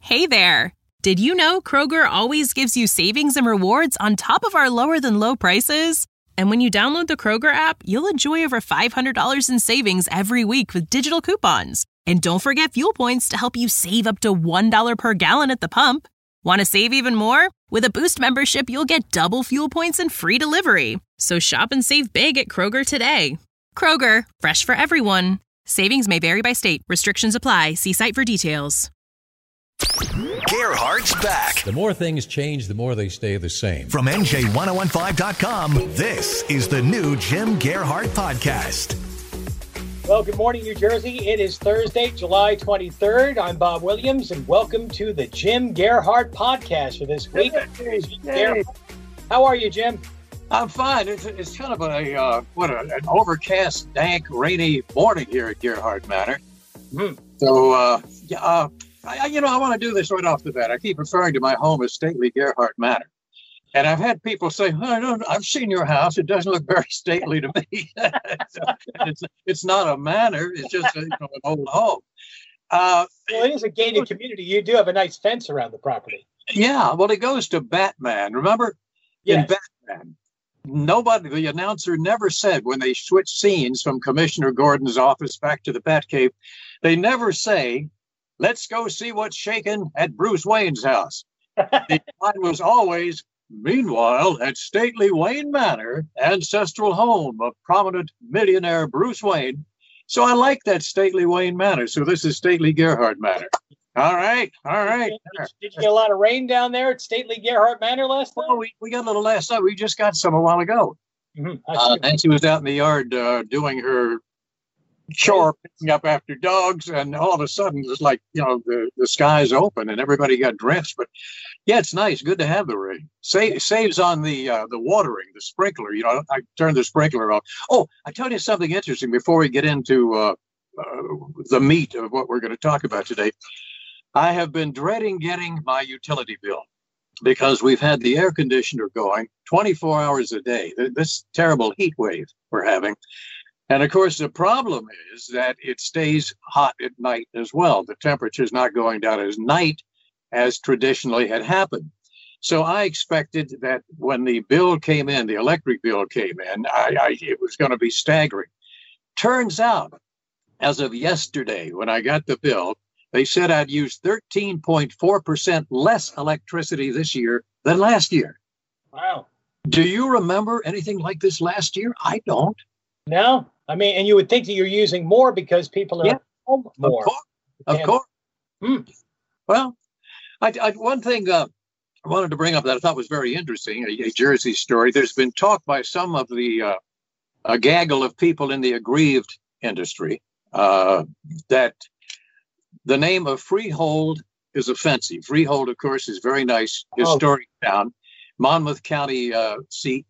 Hey there! Did you know Kroger always gives you savings and rewards on top of our lower-than-low prices? And when you download the Kroger app, you'll enjoy over $500 in savings every week with digital coupons. And don't forget fuel points to help you save up to $1 per gallon at the pump. Want to save even more? With a Boost membership, you'll get double fuel points and free delivery. So shop and save big at Kroger today. Kroger, fresh for everyone. Savings may vary by state. Restrictions apply. See site for details. Gerhardt's back. The more things change, the more they stay the same. From NJ1015.com, this is the new Jim Gerhardt Podcast. Well, good morning, New Jersey. It is Thursday, July 23rd. I'm Bob Williams, and welcome to the Jim Gerhardt Podcast for this week. Hey. How are you, Jim? I'm fine. It's kind of an overcast, dank, rainy morning here at Gerhardt Manor. So, I want to do this right off the bat. I keep referring to my home as stately Gerhardt Manor. And I've had people say, I've seen your house. It doesn't look very stately to me. It's not a manor. It's just an old home. Well, it is a gated community. You do have a nice fence around the property. Yeah, well, it goes to Batman. Remember? Yes. In Batman, the announcer never said when they switched scenes from Commissioner Gordon's office back to the Batcave, they never say, let's go see what's shaking at Bruce Wayne's house. The line was always, meanwhile, at stately Wayne Manor, ancestral home of prominent millionaire Bruce Wayne. So I like that stately Wayne Manor. So this is stately Gerhardt Manor. All right. Did you get a lot of rain down there at stately Gerhardt Manor last night? Well, we got a little last night. We just got some a while ago. Nancy was out in the yard doing her chore, picking up after dogs, and all of a sudden it's like, the sky's open and everybody got drenched. But yeah, it's nice. Good to have the rain. Saves on the watering, the sprinkler. I turned the sprinkler off. Oh, I tell you something interesting before we get into the meat of what we're going to talk about today. I have been dreading getting my utility bill because we've had the air conditioner going 24 hours a day. This terrible heat wave we're having. And of course, the problem is that it stays hot at night as well. The temperature is not going down at night as traditionally had happened. So I expected that when the bill came in, the electric bill came in, it was going to be staggering. Turns out, as of yesterday, when I got the bill, they said I'd used 13.4% less electricity this year than last year. Wow. Do you remember anything like this last year? I don't. No. I mean, and you would think that you're using more because people are home more. Of course. Well, one thing I wanted to bring up that I thought was very interesting, a Jersey story. There's been talk by some of the a gaggle of people in the aggrieved industry that the name of Freehold is offensive. Freehold, of course, is very nice, historic town, Monmouth County seat.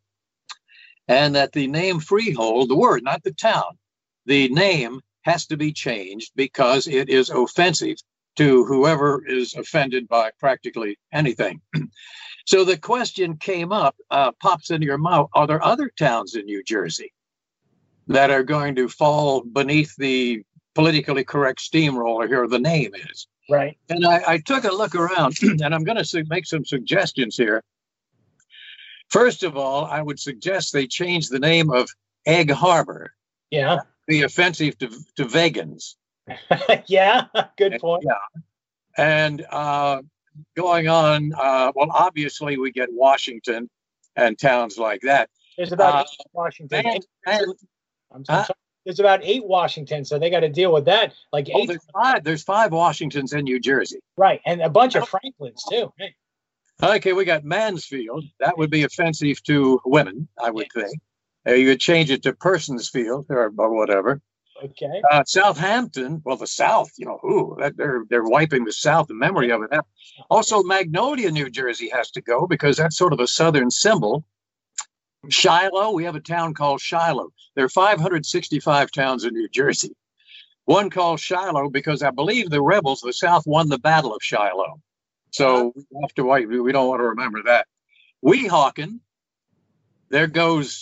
And that the name Freehold, the word, not the town, the name has to be changed because it is offensive to whoever is offended by practically anything. So the question came up, pops into your mouth, are there other towns in New Jersey that are going to fall beneath the politically correct steamroller here, the name is? Right. And I took a look around, and I'm going to make some suggestions here. First of all, I would suggest they change the name of Egg Harbor. Yeah. Be offensive to vegans. Yeah, good point. Yeah. And going on, well, obviously we get Washington and towns like that. There's about 8 Washington. I'm sorry. There's about 8 Washington, so they got to deal with that. Like 8. There's 5 Washingtons in New Jersey. Right, and a bunch of Franklins too. Hey. Okay, we got Mansfield. That would be offensive to women, I would think. You could change it to Personsfield or whatever. Okay. Southampton, well, the South, they're wiping the South, the memory of it. Also, Magnolia, New Jersey has to go because that's sort of a Southern symbol. Shiloh, we have a town called Shiloh. There are 565 towns in New Jersey. One called Shiloh because I believe the rebels, the South, won the Battle of Shiloh. So we have to wait. We don't want to remember that. Weehawken, there goes,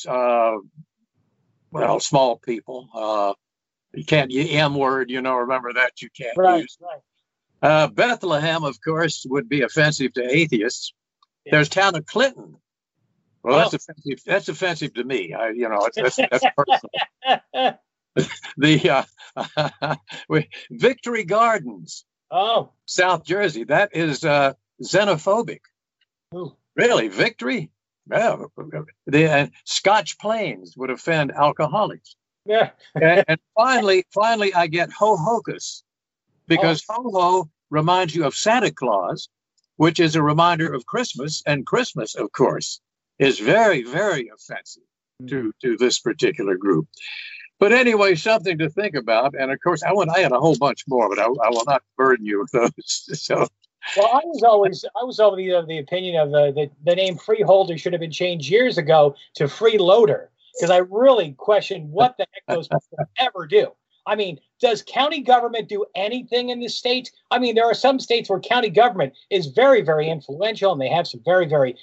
small people. You can't, M word, remember that you can't use. Right. Bethlehem, of course, would be offensive to atheists. Yeah. There's town of Clinton. Well, that's offensive. That's offensive to me. That's personal. Victory Gardens. Oh, South Jersey. That is xenophobic. Ooh. Really, Victory? Well, the Scotch Plains would offend alcoholics. Yeah. and finally, I get Ho-Hocus, because ho-ho reminds you of Santa Claus, which is a reminder of Christmas, and Christmas, of course, is very, very offensive to this particular group. But anyway, something to think about. And of course, I had a whole bunch more, but I will not burden you with those. So, well, I was always of the opinion of the name freeholder should have been changed years ago to freeloader, because I really question what the heck those people ever do. I mean, does county government do anything in the state? I mean, there are some states where county government is very, very influential, and they have some very, very,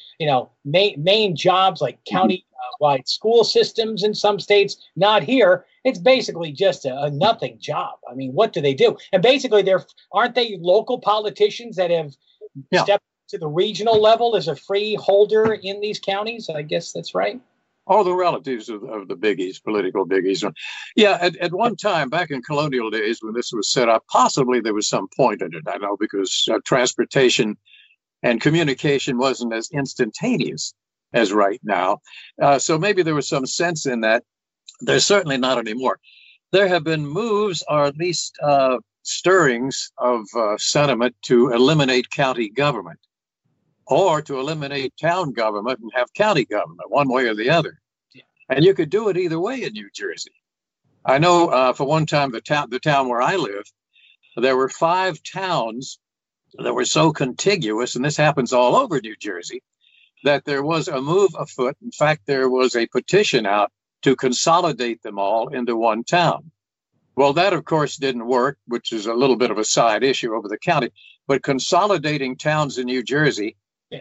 main jobs like county-wide school systems in some states. Not here. It's basically just a nothing job. I mean, what do they do? And basically, aren't they local politicians that have stepped to the regional level as a freeholder in these counties? I guess that's right. All the relatives of the biggies, political biggies. Yeah, at one time, back in colonial days when this was set up, possibly there was some point in it, I know, because transportation and communication wasn't as instantaneous as right now. So maybe there was some sense in that. There's certainly not anymore. There have been moves, or at least stirrings of sentiment to eliminate county government, or to eliminate town government and have county government, one way or the other. Yeah. And you could do it either way in New Jersey. I know for one time, the town where I live, there were 5 towns that were so contiguous, and this happens all over New Jersey, that there was a move afoot. In fact, there was a petition out to consolidate them all into one town. Well, that, of course, didn't work, which is a little bit of a side issue over the county. But consolidating towns in New Jersey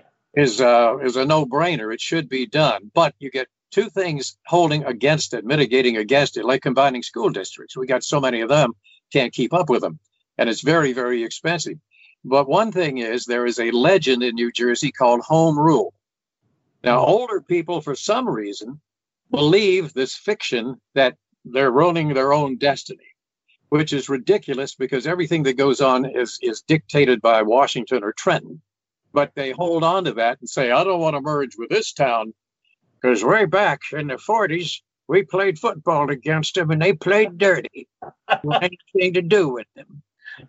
is a no-brainer. It should be done. But you get 2 things holding against it, mitigating against it, like combining school districts. We got so many of them, can't keep up with them. And it's very, very expensive. But one thing is, there is a legend in New Jersey called home rule. Now, older people, for some reason, believe this fiction that they're running their own destiny, which is ridiculous because everything that goes on is dictated by Washington or Trenton. But they hold on to that and say, I don't want to merge with this town because way back in the 40s, we played football against them and they played dirty. Anything to do with them.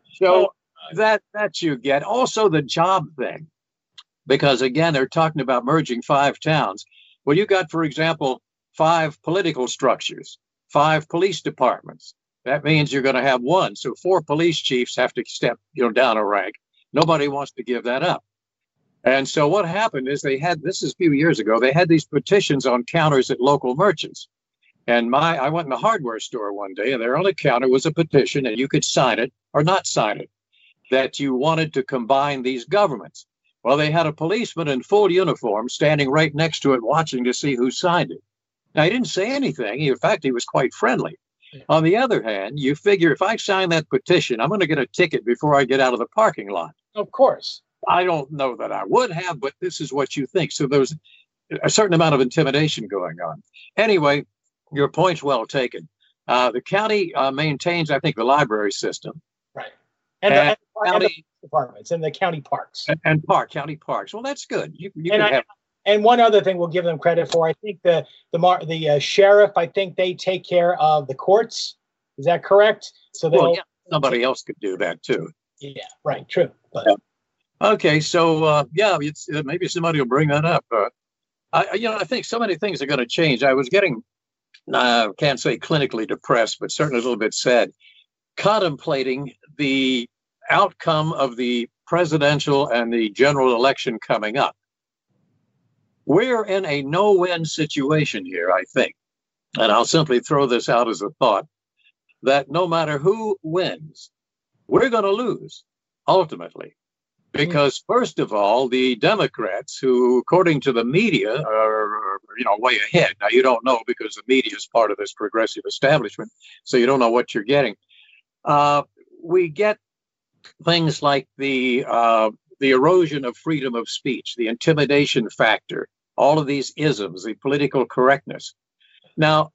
So that you get. Also the job thing, because again, they're talking about merging 5 towns. Well, you got, for example, 5 political structures, 5 police departments. That means you're going to have 1. So 4 police chiefs have to step down a rank. Nobody wants to give that up. And so what happened is this is a few years ago, they had these petitions on counters at local merchants. And I went in the hardware store one day, and there on the counter was a petition, and you could sign it or not sign it, that you wanted to combine these governments. Well, they had a policeman in full uniform standing right next to it, watching to see who signed it. Now, he didn't say anything. In fact, he was quite friendly. On the other hand, you figure if I sign that petition, I'm going to get a ticket before I get out of the parking lot. Of course. I don't know that I would have, but this is what you think. So there's a certain amount of intimidation going on. Anyway, your point's well taken. The county maintains, I think, the library system. Right. And the departments and the county parks. And county parks. Well, that's good. And one other thing we'll give them credit for, I think the sheriff, I think they take care of the courts. Is that correct? So somebody else could do that too. Yeah, right. True. But. Okay, so it's maybe somebody will bring that up. I think so many things are going to change. I was getting, can't say clinically depressed, but certainly a little bit sad, contemplating the outcome of the presidential and the general election coming up. We're in a no-win situation here, I think. And I'll simply throw this out as a thought, that no matter who wins, we're going to lose, ultimately. Because, first of all, the Democrats, who, according to the media, are way ahead. Now, you don't know because the media is part of this progressive establishment, so you don't know what you're getting. We get things like the erosion of freedom of speech, the intimidation factor, all of these isms, the political correctness. Now,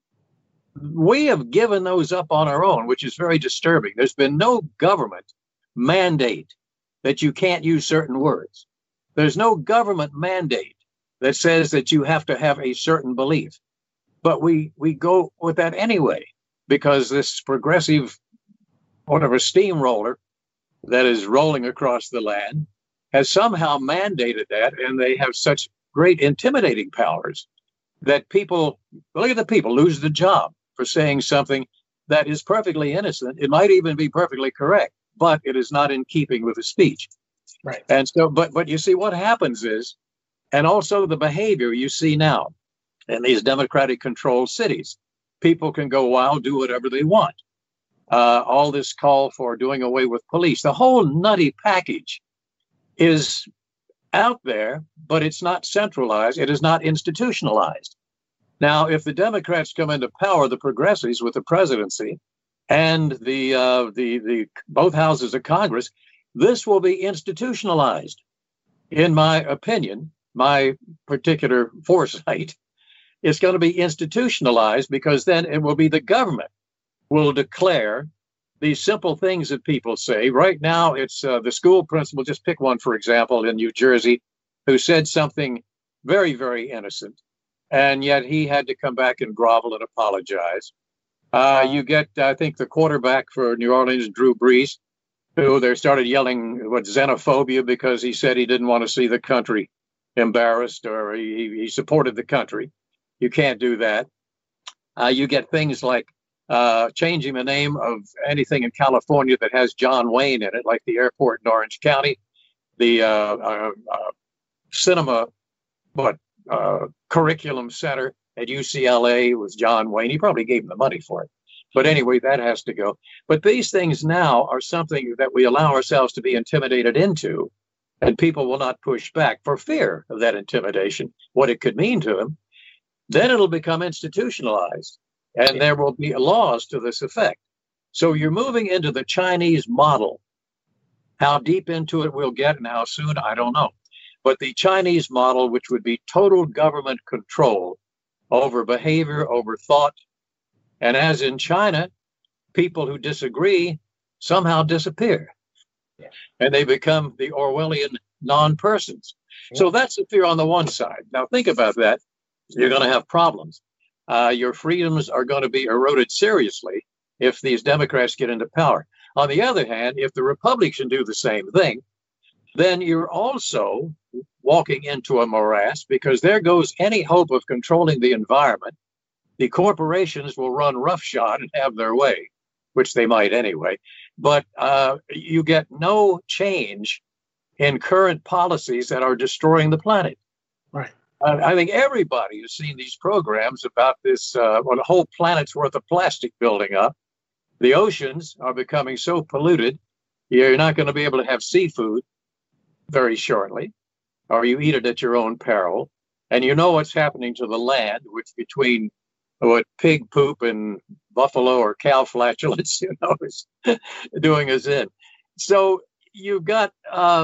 we have given those up on our own, which is very disturbing. There's been no government mandate that you can't use certain words. There's no government mandate that says that you have to have a certain belief. But we go with that anyway, because this progressive, whatever, steamroller that is rolling across the land has somehow mandated that, and they have such great intimidating powers that people, look at the people, lose the job for saying something that is perfectly innocent. It might even be perfectly correct, but it is not in keeping with the speech. Right. And so, but you see what happens is, and also the behavior you see now in these Democratic-controlled cities, people can go wild, do whatever they want. All this call for doing away with police, the whole nutty package is out there, but it's not centralized. It is not institutionalized. Now, if the Democrats come into power, the progressives with the presidency and the both houses of Congress, this will be institutionalized. In my opinion, my particular foresight, it's going to be institutionalized, because then it will be the government will declare these simple things that people say. Right now, it's the school principal, just pick one, for example, in New Jersey, who said something very, very innocent, and yet he had to come back and grovel and apologize. You get, I think, the quarterback for New Orleans, Drew Brees, who they started yelling xenophobia because he said he didn't want to see the country embarrassed, or he supported the country. You can't do that. You get things like changing the name of anything in California that has John Wayne in it, like the airport in Orange County, the cinema, curriculum center at UCLA was John Wayne. He probably gave him the money for it. But anyway, that has to go. But these things now are something that we allow ourselves to be intimidated into, and people will not push back for fear of that intimidation, what it could mean to them. Then it'll become institutionalized, and there will be laws to this effect. So you're moving into the Chinese model. How deep into it we'll get and how soon, I don't know. But the Chinese model, which would be total government control over behavior, over thought. And as in China, people who disagree somehow disappear. Yeah. And they become the Orwellian non-persons. Yeah. So that's the fear on the one side. Now think about that. You're going to have problems. Your freedoms are going to be eroded seriously if these Democrats get into power. On the other hand, if the Republicans do the same thing, then you're also walking into a morass, because there goes any hope of controlling the environment. The corporations will run roughshod and have their way, which they might anyway. But you get no change in current policies that are destroying the planet. Right. I think everybody has seen these programs about this, a whole planet's worth of plastic building up. The oceans are becoming so polluted, you're not going to be able to have seafood very shortly, or you eat it at your own peril. And you know what's happening to the land, which between what pig poop and buffalo or cow flatulence, is doing us in. So you've got,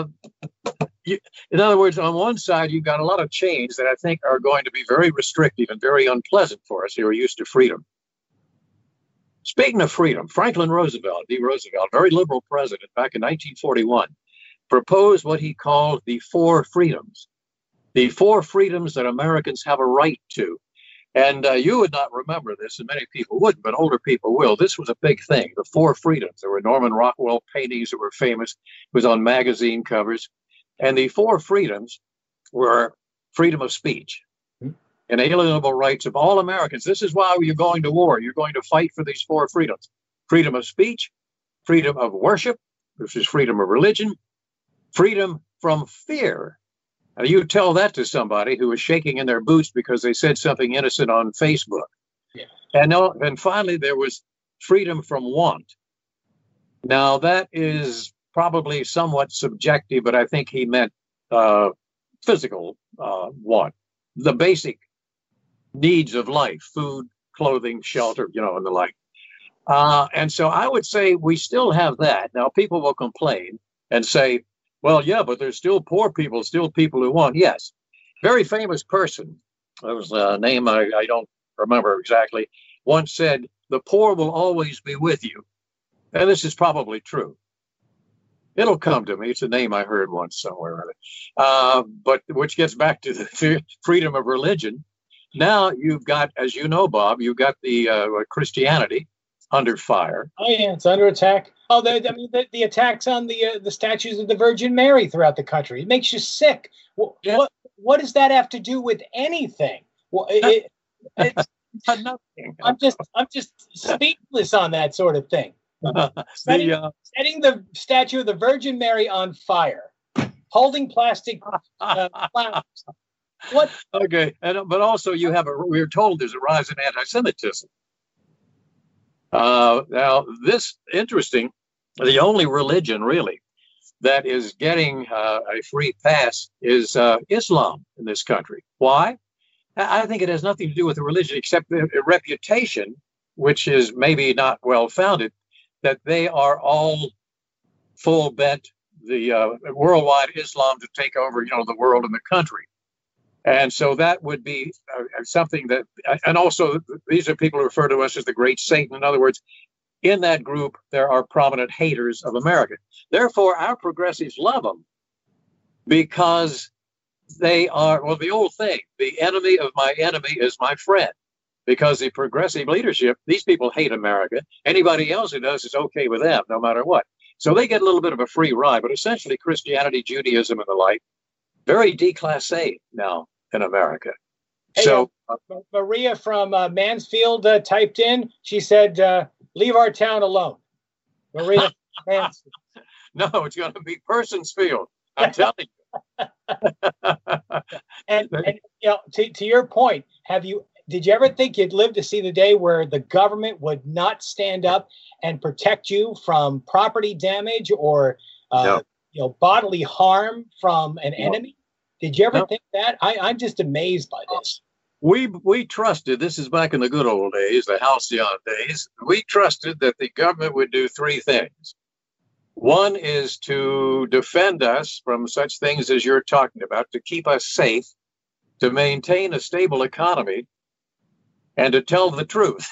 in other words, on one side, you've got a lot of change that I think are going to be very restrictive and very unpleasant for us who are used to freedom. Speaking of freedom, Franklin Roosevelt, very liberal president back in 1941, proposed what he called the 4 freedoms. The 4 freedoms that Americans have a right to. And you would not remember this, and many people wouldn't, but older people will. This was a big thing, the 4 freedoms. There were Norman Rockwell paintings that were famous. It was on magazine covers. And the 4 freedoms were freedom of speech, inalienable rights of all Americans. This is why you're going to war. You're going to fight for these 4 freedoms. Freedom of speech, freedom of worship, which is freedom of religion, freedom from fear. Now, you tell that to somebody who is shaking in their boots because they said something innocent on Facebook. Yeah. And finally, there was freedom from want. Now, that is probably somewhat subjective, but I think he meant physical want, the basic needs of life, food, clothing, shelter, and the like. And so I would say we still have that. Now, people will complain and say, well, yeah, but there's still poor people, still people who want. Yes. Very famous person, there was a name I don't remember exactly, once said, the poor will always be with you. And this is probably true. It'll come to me. It's a name I heard once somewhere. But which gets back to the freedom of religion. Now you've got, as you know, Bob, you've got the Christianity under fire. Oh, yeah, it's under attack. Oh, the attacks on the statues of the Virgin Mary throughout the country. It makes you sick. What does that have to do with anything? Well, it's nothing. I'm just speechless on that sort of thing. Setting the statue of the Virgin Mary on fire, holding plastic flowers. What? Okay, but also we're told there's a rise in anti-Semitism. Now, this interesting. The only religion really that is getting a free pass is Islam in this country. Why? I think it has nothing to do with the religion except the reputation, which is maybe not well founded, that they are all full bent the worldwide Islam to take over, the world and the country. And so that would be something that, and also these are people who refer to us as the great Satan. In other words, in that group, there are prominent haters of America. Therefore, our progressives love them because they are, well, the old thing, the enemy of my enemy is my friend. Because the progressive leadership, these people hate America. Anybody else who does is okay with them, no matter what. So they get a little bit of a free ride, but essentially Christianity, Judaism, and the like, very declassé now in America. Hey, so Maria from Mansfield typed in. She said, leave our town alone. Maria Mansfield. No, it's going to be Personsfield. I'm telling you. and to your point, did you ever think you'd live to see the day where the government would not stand up and protect you from property damage or bodily harm from an enemy? Did you ever think that? I'm just amazed by this. We trusted, this is back in the good old days, the halcyon days, we trusted that the government would do three things. One is to defend us from such things as you're talking about, to keep us safe, to maintain a stable economy, and to tell the truth.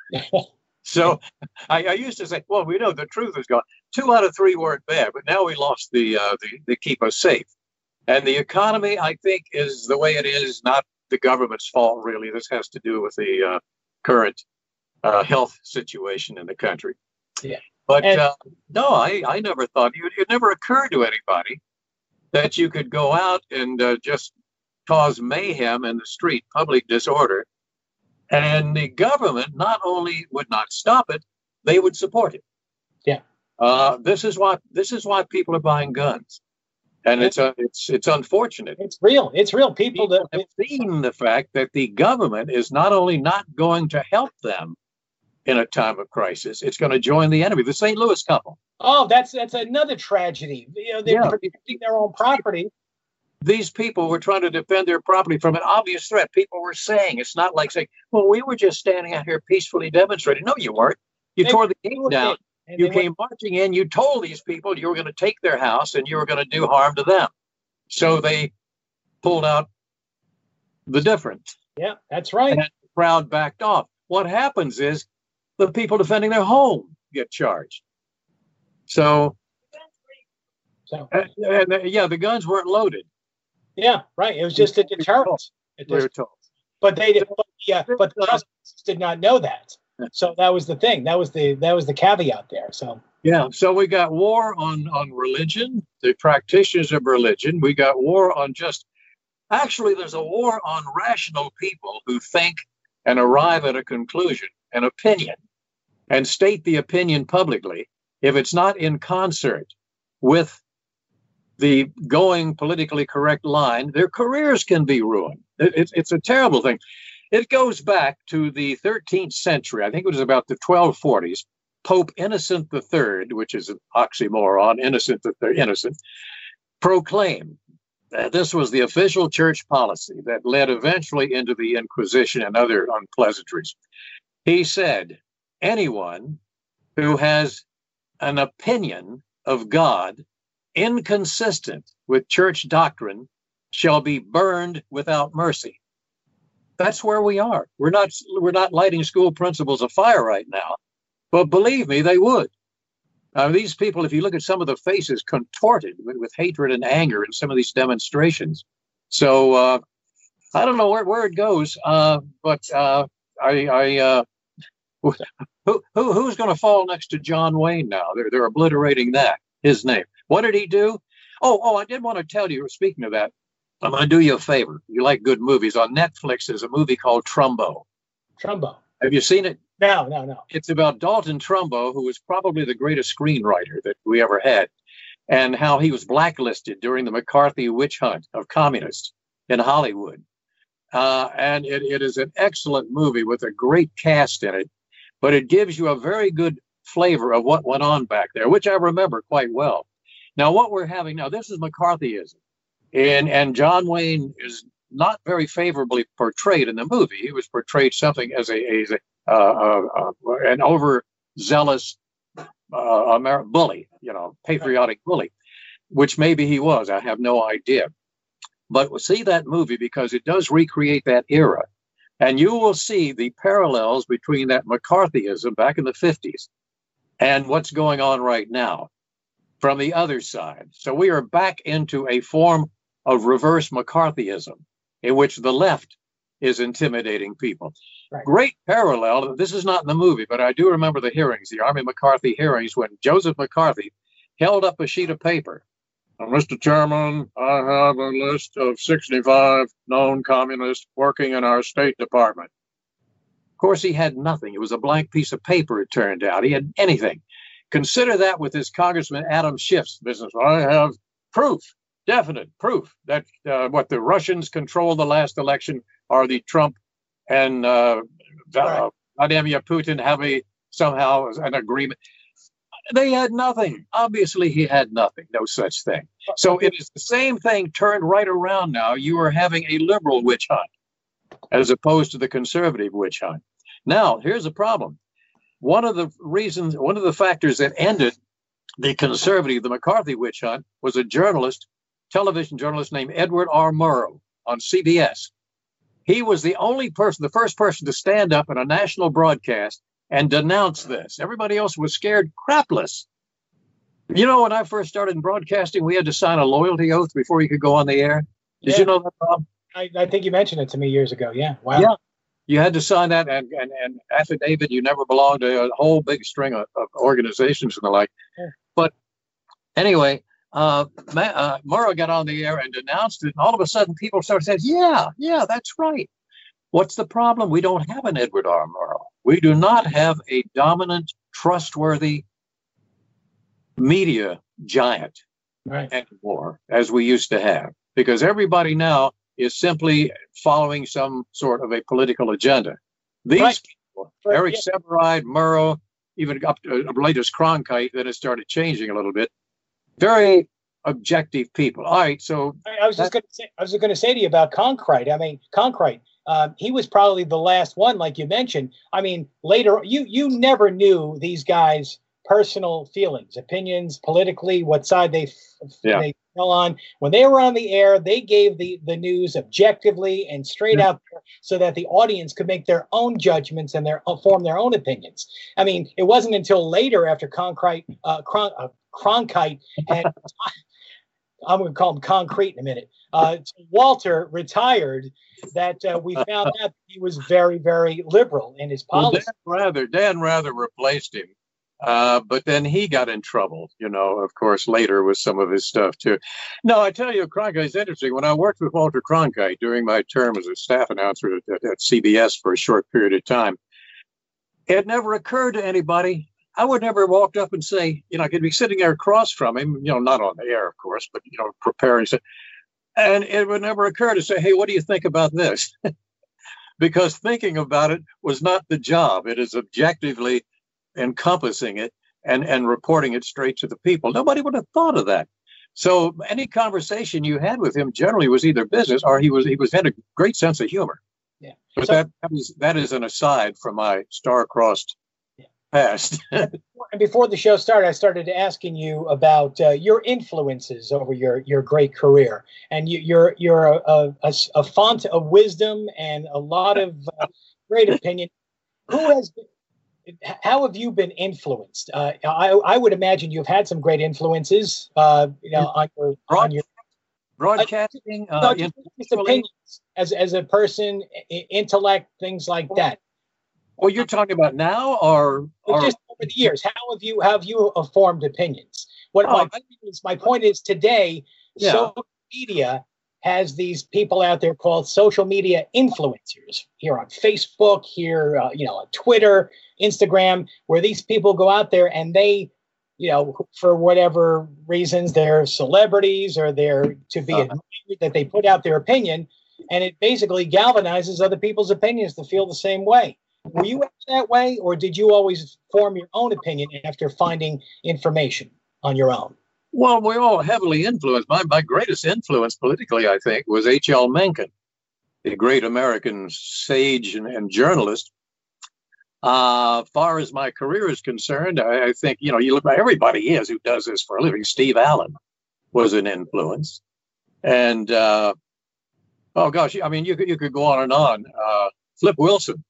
So I used to say, well, we know the truth is gone. 2 out of 3 weren't bad, but now we lost the keep us safe. And the economy, I think, is the way it is, not the government's fault, really. This has to do with the current health situation in the country. Yeah. But no, I never thought, it never occurred to anybody that you could go out and just cause mayhem in the street, public disorder. And the government not only would not stop it, they would support it. Yeah. This is why people are buying guns. And it's unfortunate. It's real. It's real. People have seen the fact that the government is not only not going to help them in a time of crisis, it's going to join the enemy. The St. Louis couple. Oh, that's another tragedy. They're protecting their own property. These people were trying to defend their property from an obvious threat. People were saying, it's not like saying, well, we were just standing out here peacefully demonstrating. No, you weren't. You tore the gate down. You came marching in. You told these people you were going to take their house and you were going to do harm to them. So they pulled out the difference. Yeah, that's right. And the crowd backed off. What happens is the people defending their home get charged. So the guns weren't loaded. Yeah, right. It was just a deterrent. We were told. But the justices did not know that. So that was the thing. That was the caveat there. So yeah. So we got war on religion, the practitioners of religion. We got war on actually there's a war on rational people who think and arrive at a conclusion, an opinion, and state the opinion publicly. If it's not in concert with the going politically correct line, their careers can be ruined. It's a terrible thing. It goes back to the 13th century. I think it was about the 1240s. Pope Innocent III, which is an oxymoron, innocent, proclaimed that this was the official church policy that led eventually into the Inquisition and other unpleasantries. He said, anyone who has an opinion of God inconsistent with church doctrine shall be burned without mercy. That's where we are. We're not lighting school principals afire right now, but believe me, they would. These people, if you look at some of the faces contorted with hatred and anger in some of these demonstrations. So I don't know where it goes, but who's going to fall next to John Wayne now? They're obliterating his name. What did he do? Oh, I did want to tell you, speaking of that, I'm going to do you a favor. You like good movies. On Netflix, there's a movie called Trumbo. Trumbo. Have you seen it? No. It's about Dalton Trumbo, who was probably the greatest screenwriter that we ever had, and how he was blacklisted during the McCarthy witch hunt of communists in Hollywood. And it is an excellent movie with a great cast in it, but it gives you a very good flavor of what went on back there, which I remember quite well. Now, what we're having now, this is McCarthyism. And John Wayne is not very favorably portrayed in the movie. He was portrayed something as an overzealous bully, patriotic bully, which maybe he was. I have no idea. But we'll see that movie because it does recreate that era. And you will see the parallels between that McCarthyism back in the 50s and what's going on right now from the other side. So we are back into a form of reverse McCarthyism in which the left is intimidating people. Right. Great parallel. This is not in the movie, but I do remember the hearings, the Army McCarthy hearings, when Joseph McCarthy held up a sheet of paper. Mr. Chairman, I have a list of 65 known communists working in our State Department. Of course, he had nothing. It was a blank piece of paper, it turned out. He had anything. Consider that with this Congressman Adam Schiff's business. I have proof, definite proof, that what the Russians controlled the last election are the Trump and Vladimir Putin have somehow an agreement. They had nothing. Obviously, he had nothing, no such thing. So it is the same thing turned right around now. You are having a liberal witch hunt as opposed to the conservative witch hunt. Now, here's the problem. One of the factors that ended the McCarthy witch hunt was a television journalist named Edward R. Murrow on CBS. He was the first person to stand up in a national broadcast and denounce this. Everybody else was scared crapless. You know, when I first started in broadcasting, we had to sign a loyalty oath before you could go on the air. Did you know that, Bob? I think you mentioned it to me years ago. Yeah. Wow. Yeah. You had to sign that and affidavit. You never belonged to a whole big string of organizations and the like. Yeah. But anyway, Murrow got on the air and denounced it. And all of a sudden, people started saying, yeah, that's right. What's the problem? We don't have an Edward R. Murrow. We do not have a dominant, trustworthy media giant anymore, as we used to have, because everybody now is simply following some sort of a political agenda. These people, Eric Sevareid, Murrow, even up to the latest Cronkite, that has started changing a little bit, very objective people. All right, so I was just going to say to you about Cronkite. I mean, Cronkite. He was probably the last one, like you mentioned. I mean, later, you never knew these guys' personal feelings, opinions, politically, what side they fell on. When they were on the air, they gave the news objectively and straight out there so that the audience could make their own judgments and form their own opinions. I mean, it wasn't until later after Cronkite and I'm going to call him Concrete in a minute. Walter retired that we found out he was very, very liberal in his policy. Well, Dan Rather replaced him, but then he got in trouble, of course, later with some of his stuff, too. No, I tell you, Cronkite's interesting. When I worked with Walter Cronkite during my term as a staff announcer at CBS for a short period of time, it never occurred to anybody. I would never have walked up and say, I could be sitting there across from him, not on the air, of course, but, preparing. And it would never occur to say, hey, what do you think about this? Because thinking about it was not the job. It is objectively encompassing it and reporting it straight to the people. Nobody would have thought of that. So any conversation you had with him generally was either business or he had a great sense of humor. Yeah. But that is an aside from my star-crossed past. And before the show started, I started asking you about your influences over your great career, and you're a font of wisdom and a lot of great opinion. How have you been influenced? I would imagine you've had some great influences, on your broadcasting, opinions as a person, intellect, things like that. Well, you're talking about now, or just over the years? How have you formed opinions? My point is today, social media has these people out there called social media influencers here on Facebook, here on Twitter, Instagram, where these people go out there and they, for whatever reasons, they're celebrities or they're to be admired, that they put out their opinion, and it basically galvanizes other people's opinions to feel the same way. Were you that way, or did you always form your own opinion after finding information on your own? Well, we're all heavily influenced. My greatest influence politically, I think, was H.L. Mencken, the great American sage and journalist. Far as my career is concerned, I think, you look at everybody who does this for a living. Steve Allen was an influence. And, oh gosh, you could go on and on. Flip Wilson.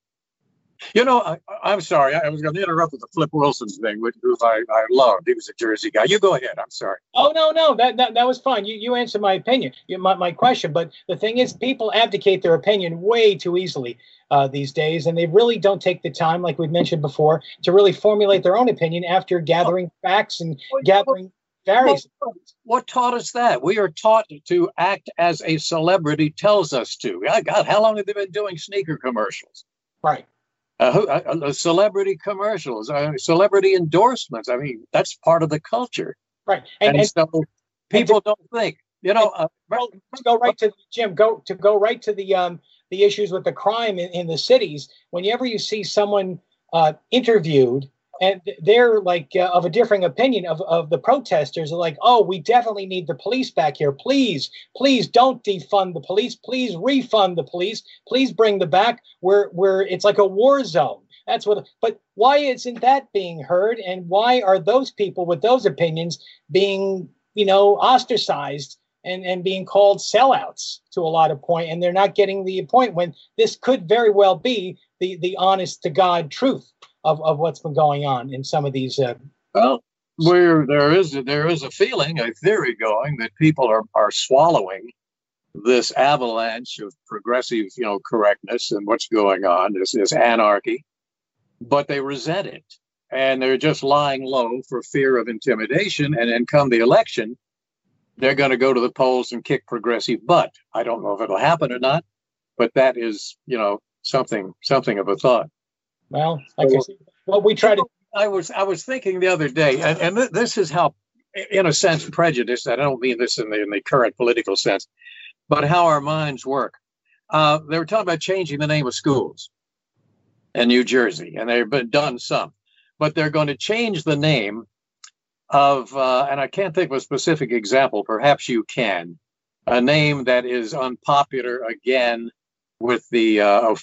I'm sorry. I was going to interrupt with the Flip Wilson thing, which I loved. He was a Jersey guy. You go ahead. I'm sorry. Oh, no. That was fine. You answered my opinion, my question. But the thing is, people abdicate their opinion way too easily these days. And they really don't take the time, like we've mentioned before, to really formulate their own opinion after gathering facts and gathering various. What taught us that? We are taught to act as a celebrity tells us to. God, how long have they been doing sneaker commercials? Right. Celebrity commercials, celebrity endorsements. I mean, that's part of the culture. Right. And so people don't think, to go right to Jim, go right to the issues with the crime in the cities. Whenever you see someone interviewed and they're like of a differing opinion of the protesters, are like, oh, we definitely need the police back here. Please don't defund the police. Please refund the police. Please bring them back. Where it's like a war zone. That's what. But why isn't that being heard? And why are those people with those opinions being, ostracized and being called sellouts to a lot of point? And they're not getting the point when this could very well be the honest to God truth of what's been going on in some of these. Where there is a feeling, a theory going that people are swallowing this avalanche of progressive, correctness and what's going on, this anarchy, but they resent it, and they're just lying low for fear of intimidation. And then come the election, they're going to go to the polls and kick progressive butt. I don't know if it'll happen or not, but that is, something of a thought. Well, like I said, what we try to. I was thinking the other day, and this is how, in a sense, prejudiced. I don't mean this in the current political sense, but how our minds work. They were talking about changing the name of schools in New Jersey, and they've been done some, but they're going to change the name of, and I can't think of a specific example. Perhaps you can, a name that is unpopular again with the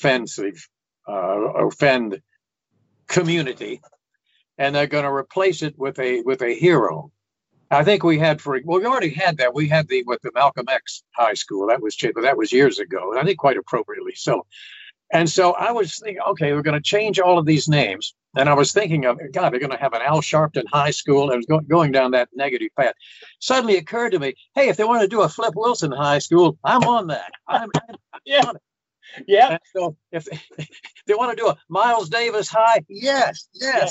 offend community, and they're going to replace it with a hero. I think we already had that. We had the Malcolm X High School. That was years ago, and I think quite appropriately so. And so I was thinking, okay, we're going to change all of these names. And I was thinking of, God, they're going to have an Al Sharpton High School. I was going down that negative path. Suddenly it occurred to me, hey, if they want to do a Flip Wilson High School, I'm on that. I'm yeah. on it. Yeah. And so if they want to do a Miles Davis High, yes. Yeah.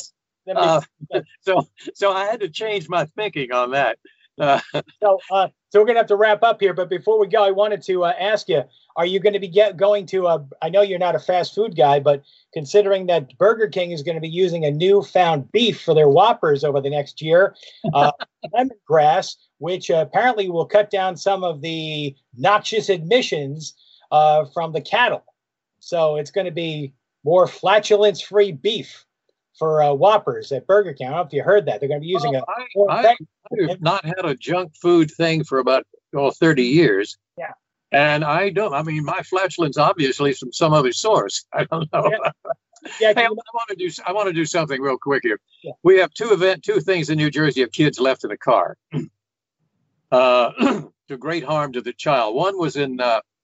So I had to change my thinking on that. So we're going to have to wrap up here. But before we go, I wanted to ask you, are you going to be going to, I know you're not a fast food guy, but considering that Burger King is going to be using a newfound beef for their Whoppers over the next year, lemongrass, which apparently will cut down some of the noxious emissions from the cattle. So it's going to be more flatulence-free beef for Whoppers at Burger King. I don't know if you heard that. They're going to be using I have not had a junk food thing for about 30 years. Yeah. And my flatulence obviously is from some other source. I don't know. Yeah, hey, I want to do something real quick here. Yeah. We have two things in New Jersey of kids left in the car. To great harm to the child. One was in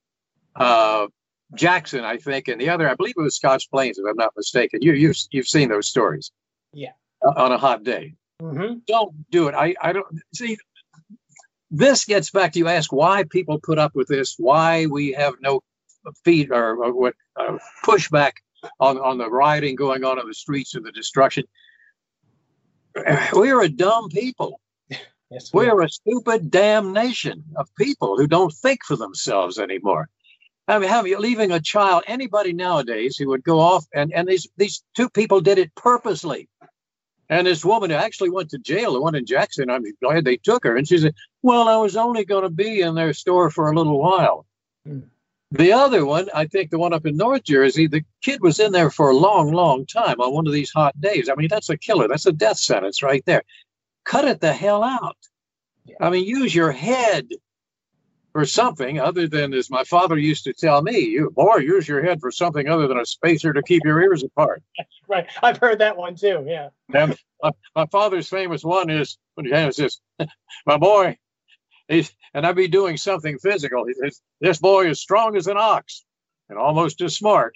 Jackson, I think, and the other, I believe it was Scotch Plains, if I'm not mistaken. You've seen those stories. Yeah. On a hot day. Mm-hmm. Don't do it. I don't see. This gets back to you ask why people put up with this, why we have no feet or what pushback on the rioting going on in the streets and the destruction. We are a dumb people. Yes, we are a stupid damn nation of people who don't think for themselves anymore. I mean, leaving a child, anybody nowadays who would go off, and these two people did it purposely. And this woman who actually went to jail, the one in Jackson, I'm glad they took her. And she said, well, I was only going to be in their store for a little while. The other one, I think the one up in North Jersey, the kid was in there for a long, long time on one of these hot days. I mean, that's a killer. That's a death sentence right there. Cut it the hell out. I mean, use your head for something other than, as my father used to tell me, use your head for something other than a spacer to keep your ears apart. Right. I've heard that one too. Yeah. And my father's famous one is when he has this, my boy, and I'd be doing something physical. He says, this boy is strong as an ox and almost as smart.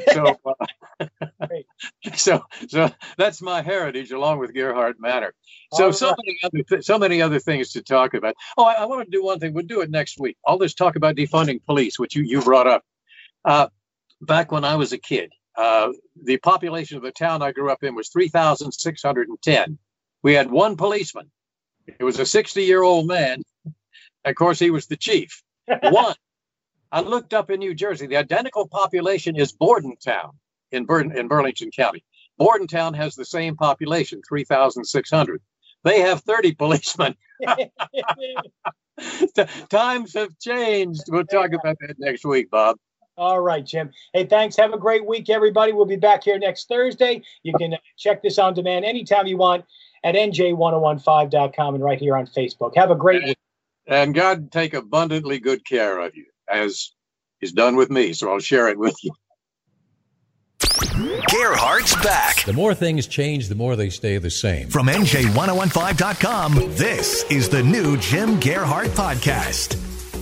So, so that's my heritage along with Gerhardt Manor. So many other things to talk about. Oh, I want to do one thing. We'll do it next week. I'll just talk about defunding police, which you brought up. Back when I was a kid, the population of the town I grew up in was 3,610. We had one policeman. It was a 60-year-old man. Of course, he was the chief. One. I looked up in New Jersey. The identical population is Bordentown in Burlington County. Bordentown has the same population, 3,600. They have 30 policemen. Times have changed. We'll talk about that next week, Bob. All right, Jim. Hey, thanks. Have a great week, everybody. We'll be back here next Thursday. You can check this on demand anytime you want at nj1015.com and right here on Facebook. Have a great week. And God take abundantly good care of you, as He's done with me, so I'll share it with you. Gerhardt's back. The more things change, the more they stay the same. From nj1015.com, this is the new Jim Gerhardt Podcast.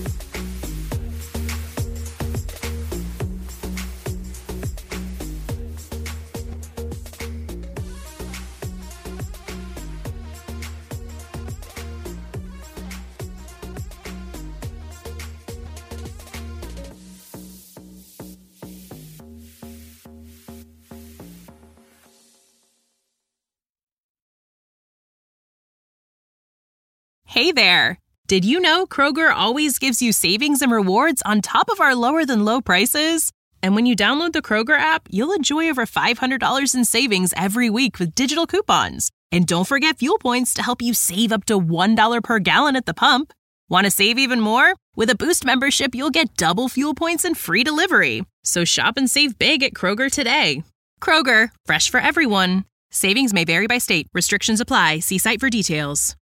Hey there! Did you know Kroger always gives you savings and rewards on top of our lower-than-low prices? And when you download the Kroger app, you'll enjoy over $500 in savings every week with digital coupons. And don't forget fuel points to help you save up to $1 per gallon at the pump. Want to save even more? With a Boost membership, you'll get double fuel points and free delivery. So shop and save big at Kroger today. Kroger, fresh for everyone. Savings may vary by state. Restrictions apply. See site for details.